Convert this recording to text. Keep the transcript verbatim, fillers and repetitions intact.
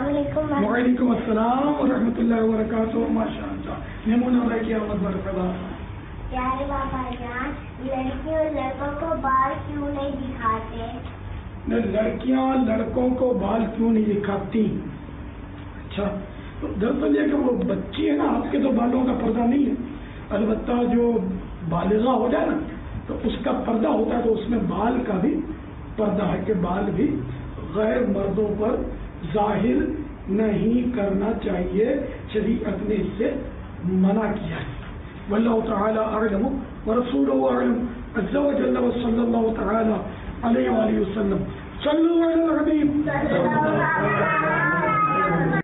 वालेकुम अस्सलाम व रहमतुल्लाहि व बरकातुहू। माशाअल्लाह नमूना है कि अहमद बरकदा। प्यारे बाबा जान, लड़कियों और लड़कों को बाल क्यों नहीं दिखाते? लड़कियां लड़कों को बाल क्यों नहीं दिखाती? अच्छा, तो दरअसल ये कि वो बच्ची है ना, आपके तो बालों का पर्दा नहीं है। अलबत्ता जो बालिगा हो जाए ना तो उसका पर्दा होता है, तो उसमें बाल का भी पर्दा है कि बाल भी गैर मर्दों पर जाहिर नहीं करना चाहिए। शरीअत ने इससे मना किया है। वल्लाहु तआला अअलम व रसूलुहु अअलम। अज़्ज़ा व जल्ल व सल्लल्लाहु तआला अलैहि व आलिहि वसल्लम। सल्लु अला नबी।